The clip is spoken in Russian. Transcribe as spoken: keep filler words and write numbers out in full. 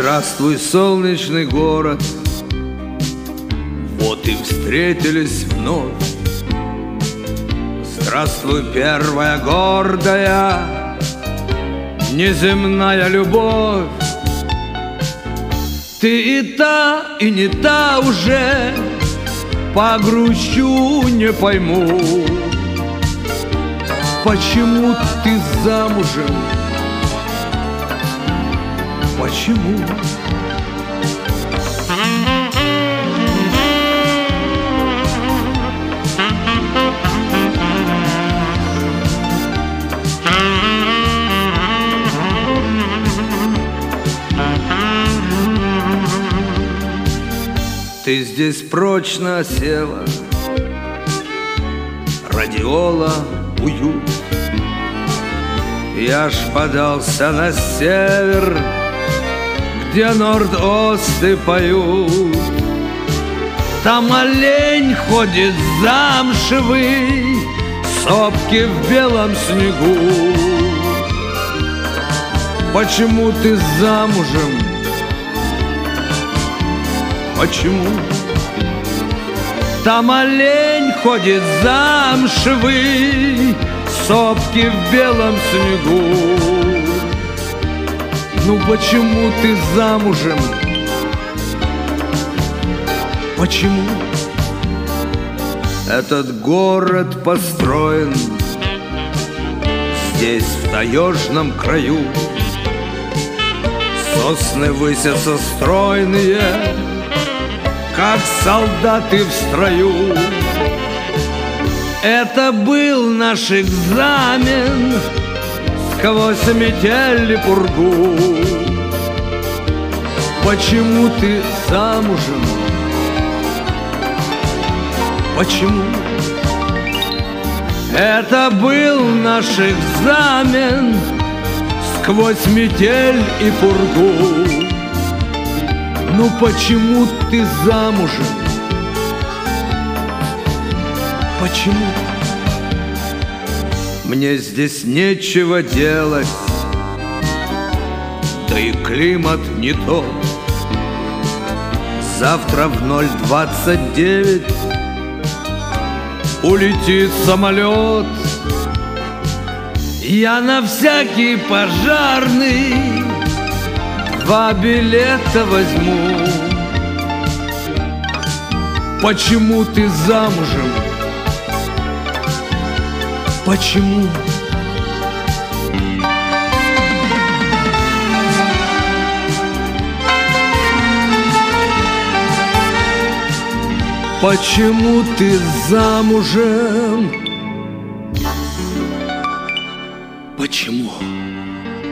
Здравствуй, солнечный город, вот и встретились вновь. Здравствуй, первая гордая, неземная любовь. Ты и та, и не та уже, погрущу, не пойму, почему ты замужем, почему? Ты здесь прочно осела, радиола, уют. Я ж подался на север, где норд-осты поют. Там олень ходит замшевый, сопки в белом снегу. Почему ты замужем? Почему? Там олень ходит замшевый, сопки в белом снегу. Ну почему ты замужем? Почему? Этот город построен здесь, в таежном краю. Сосны высятся стройные, как солдаты в строю. Это был наш экзамен сквозь метель и пургу. Почему ты замужем? Почему? Это был наш экзамен сквозь метель и пургу. Ну почему ты замужем? Почему? Мне здесь нечего делать, да и климат не тот. Завтра в ноль двадцать девять улетит самолет. Я на всякий пожарный два билета возьму. Почему ты замужем? Почему? Почему ты замужем? Почему?